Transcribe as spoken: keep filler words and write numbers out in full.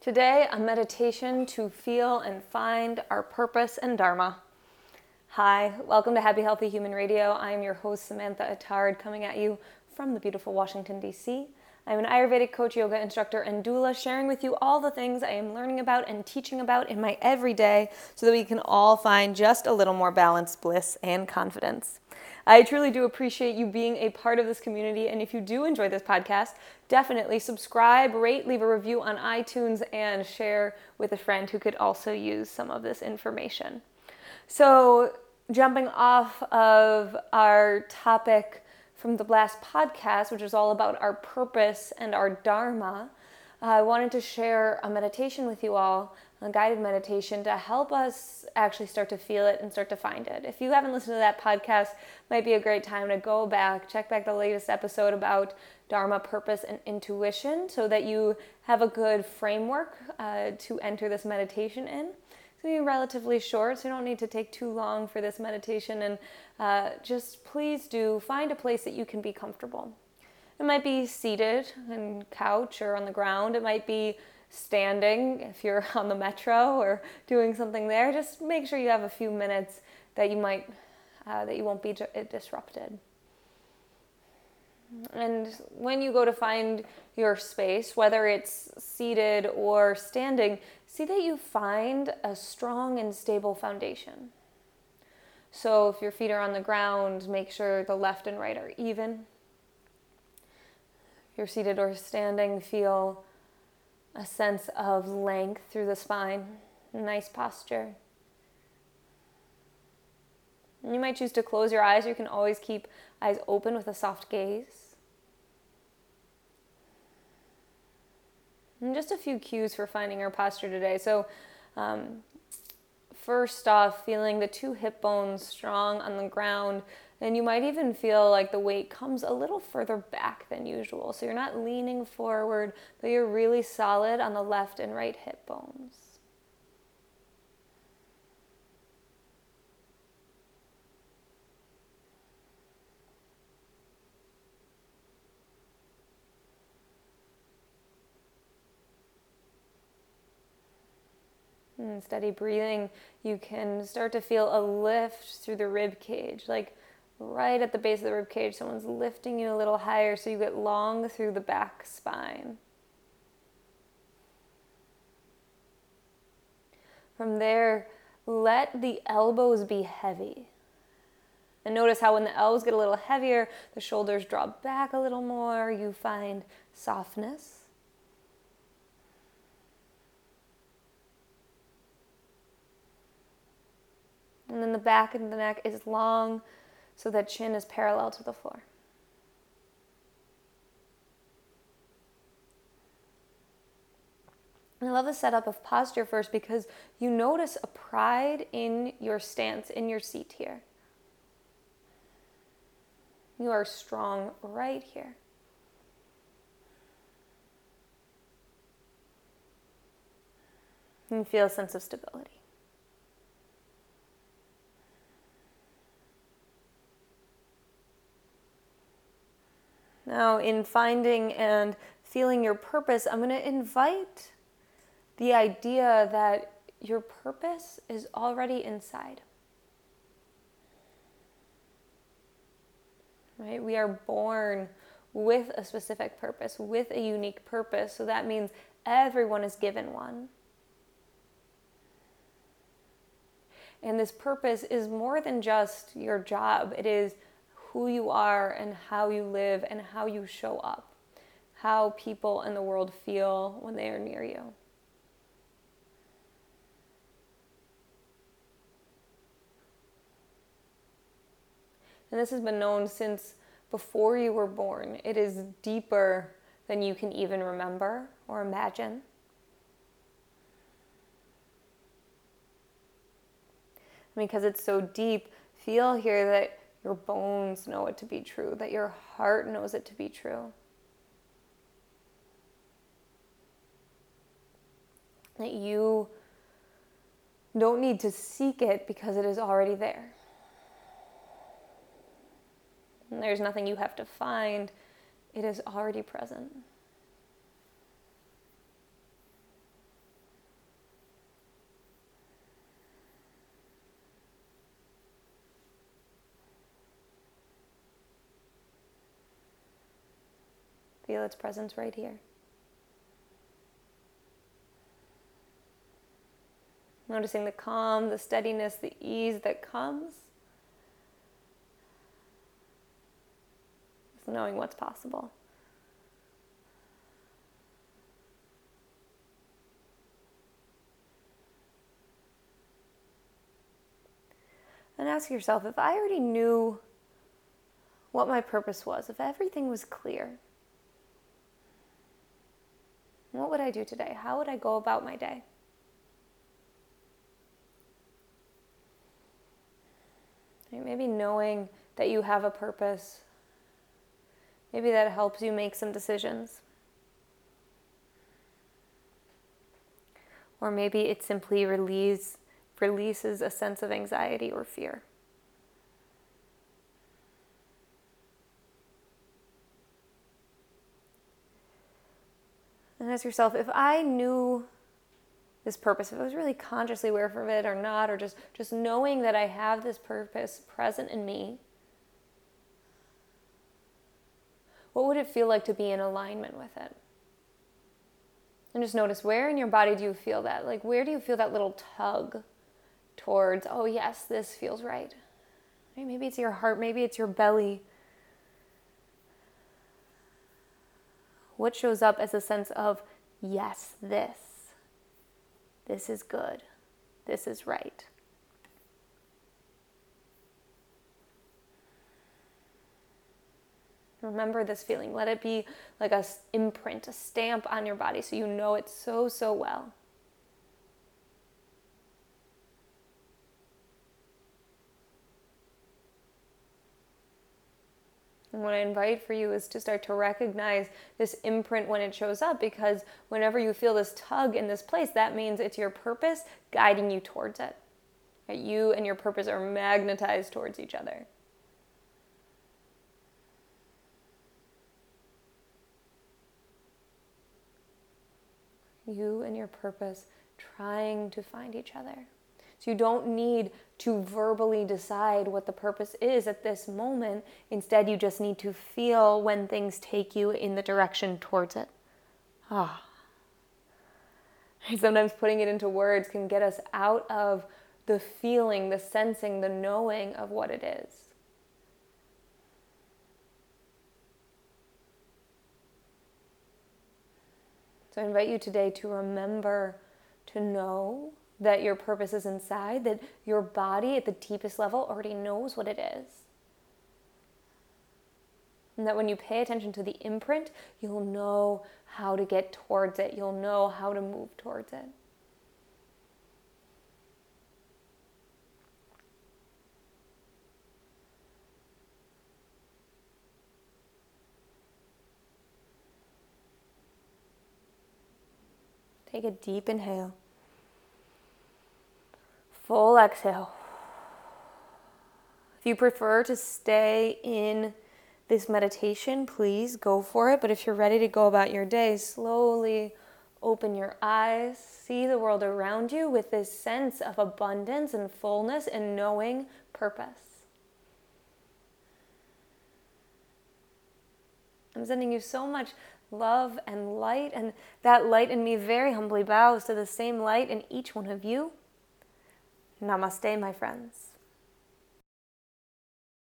Today, a meditation to feel and find our purpose and dharma. Hi, welcome to Happy Healthy Human Radio. I am your host, Samantha Attard, coming at you from the beautiful Washington, D C. I'm an Ayurvedic coach, yoga instructor, and doula, sharing with you all the things I am learning about and teaching about in my everyday so that we can all find just a little more balance, bliss, and confidence. I truly do appreciate you being a part of this community, and if you do enjoy this podcast, definitely subscribe, rate, leave a review on iTunes, and share with a friend who could also use some of this information. So, jumping off of our topic from the last podcast, which is all about our purpose and our dharma, I wanted to share a meditation with you all, a guided meditation to help us actually start to feel it and start to find it. If you haven't listened to that podcast, it might be a great time to go back, check back the latest episode about dharma, purpose, and intuition so that you have a good framework uh, to enter this meditation in. It's going to be relatively short, so you don't need to take too long for this meditation, and uh, just please do find a place that you can be comfortable. It might be seated on a couch or on the ground. It might be standing if you're on the metro or doing something there. Just make sure you have a few minutes that you might, uh, that you won't be disrupted. And when you go to find your space, whether it's seated or standing, see that you find a strong and stable foundation. So if your feet are on the ground, make sure the left and right are even. If you're seated or standing, feel a sense of length through the spine, nice posture. You might choose to close your eyes. You can always keep eyes open with a soft gaze. And just a few cues for finding our posture today. So um, first off, feeling the two hip bones strong on the ground. And you might even feel like the weight comes a little further back than usual. So you're not leaning forward, but you're really solid on the left and right hip bones. And steady breathing, you can start to feel a lift through the rib cage, like right at the base of the rib cage, someone's lifting you a little higher so you get long through the back spine. From there, let the elbows be heavy. And notice how when the elbows get a little heavier, the shoulders drop back a little more, you find softness. And then the back of the neck is long, so that chin is parallel to the floor. And I love the setup of posture first because you notice a pride in your stance, in your seat here. You are strong right here. And you feel a sense of stability. Now, in finding and feeling your purpose, I'm going to invite the idea that your purpose is already inside. Right? We are born with a specific purpose, with a unique purpose. So that means everyone is given one. And this purpose is more than just your job. It is who you are and how you live and how you show up, how people in the world feel when they are near you. And this has been known since before you were born. It is deeper than you can even remember or imagine. Because it's so deep, feel here that your bones know it to be true, that your heart knows it to be true. That you don't need to seek it because it is already there. And there's nothing you have to find. It is already present. feel its presence right here. Noticing the calm, the steadiness, the ease that comes. Just knowing what's possible. And ask yourself, if I already knew what my purpose was, if everything was clear, what would I do today? How would I go about my day? Maybe knowing that you have a purpose, maybe that helps you make some decisions. Or maybe it simply release, releases a sense of anxiety or fear. And ask yourself, if I knew this purpose, if I was really consciously aware of it or not, or just, just knowing that I have this purpose present in me, what would it feel like to be in alignment with it? And just notice, where in your body do you feel that? Like, where do you feel that little tug towards, oh yes, this feels right? Maybe it's your heart, maybe it's your belly. What shows up as a sense of, yes, this. This is good. This is right. Remember this feeling. Let it be like a imprint, a stamp on your body so you know it so, so well. And what I invite for you is to start to recognize this imprint when it shows up, because whenever you feel this tug in this place, that means it's your purpose guiding you towards it. Right? You and your purpose are magnetized towards each other. You and your purpose trying to find each other. So you don't need to verbally decide what the purpose is at this moment. Instead, you just need to feel when things take you in the direction towards it. Ah. Sometimes putting it into words can get us out of the feeling, the sensing, the knowing of what it is. So I invite you today to remember to know that your purpose is inside, that your body at the deepest level already knows what it is. And that when you pay attention to the imprint, you'll know how to get towards it. You'll know how to move towards it. Take a deep inhale. Full exhale. If you prefer to stay in this meditation, please go for it. But if you're ready to go about your day, slowly open your eyes. See the world around you with this sense of abundance and fullness and knowing purpose. I'm sending you so much love and light, and that light in me very humbly bows to the same light in each one of you. Namaste, my friends.